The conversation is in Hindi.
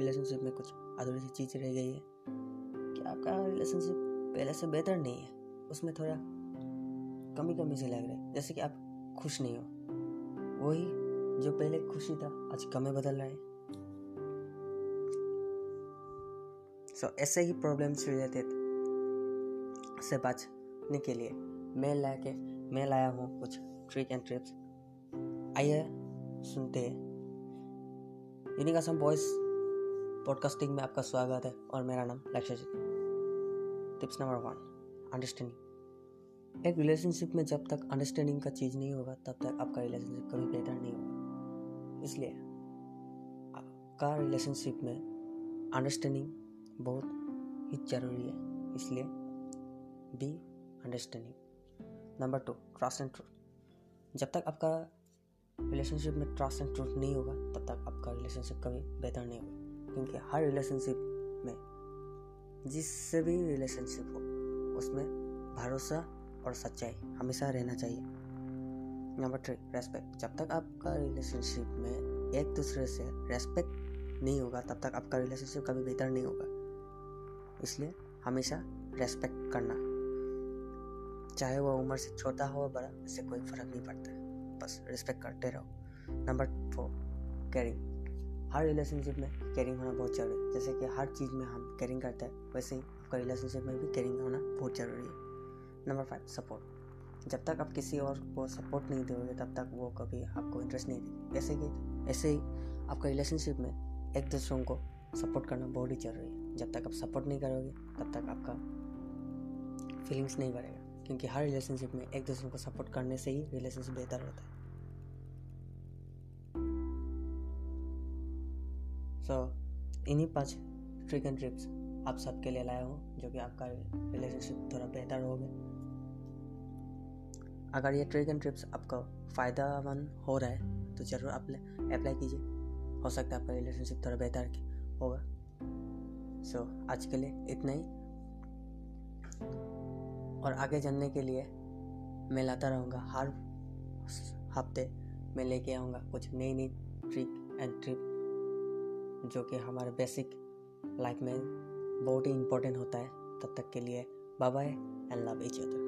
रिलेशनशिप में कुछ अधूरी सी चीज़ रह गई है कि आपका रिलेशनशिप पहले से बेहतर नहीं है, उसमें थोड़ा कमी से लग रहा है, जैसे कि आप खुश नहीं हो, वही जो पहले खुशी था आज कम बदल रहा है। ऐसे ही प्रॉब्लम्स रिलेटेड से बचने के लिए मैं लाया हूँ कुछ ट्रिक एंड टिप्स। आइए सुनते हैं। यूनिक असम बॉयज पॉडकास्टिंग में आपका स्वागत है और मेरा नाम लक्ष्यजीत। Tips number 1, understanding. एक रिलेशनशिप में जब तक अंडरस्टैंडिंग का चीज़ नहीं होगा तब तक आपका रिलेशनशिप कभी बेहतर नहीं होगा। इसलिए आपका रिलेशनशिप में अंडरस्टैंडिंग बहुत ही जरूरी है, इसलिए be understanding. Number 2, trust and truth. जब तक आपका रिलेशनशिप में ट्रस्ट एंड ट्रूथ नहीं होगा तब तक आपका रिलेशनशिप कभी बेहतर नहीं होगा, क्योंकि हर रिलेशनशिप में, जिससे भी रिलेशनशिप हो, उसमें भरोसा और सच्चाई हमेशा रहना चाहिए। Number 3, respect. जब तक आपका रिलेशनशिप में एक दूसरे से रेस्पेक्ट नहीं होगा तब तक आपका रिलेशनशिप कभी बेहतर नहीं होगा। इसलिए हमेशा रेस्पेक्ट करना, चाहे वो उम्र से छोटा हो बड़ा, इससे कोई फर्क नहीं पड़ता है, बस रिस्पेक्ट करते रहो। Number 4, caring. हर रिलेशनशिप में केयरिंग होना बहुत जरूरी है। जैसे कि हर चीज़ में हम केयरिंग करते हैं, वैसे ही आपका रिलेशनशिप में भी केयरिंग होना बहुत ज़रूरी है। Number 5, support. जब तक आप किसी और को सपोर्ट नहीं दोगे तब तक वो कभी आपको इंटरेस्ट नहीं देगी। ऐसे ही आपका रिलेशनशिप में एक दूसरों को सपोर्ट करना बहुत ही ज़रूरी है। जब तक आप सपोर्ट नहीं करोगे तब तक आपका फीलिंग्स नहीं बढ़ेगा, क्योंकि हर रिलेशनशिप में एक दूसरे को सपोर्ट करने से ही रिलेशनशिप बेहतर होता है। इन्हीं 5 ट्रिक एंड टिप्स आप सबके लिए लाया हूँ, जो कि आपका रिलेशनशिप थोड़ा बेहतर होगा। अगर ये ट्रिक एंड टिप्स आपका फ़ायदेमंद हो रहा है तो ज़रूर आप अप्लाई कीजिए, हो सकता है आपका रिलेशनशिप थोड़ा बेहतर होगा। आज के लिए इतना ही, और आगे जानने के लिए मैं लाता रहूँगा। हर हफ्ते मैं लेके आऊँगा कुछ नई ट्रिक एंड टिप जो कि हमारे बेसिक लाइफ में बहुत ही इम्पोर्टेंट होता है। तब तक के लिए bye bye and love each other.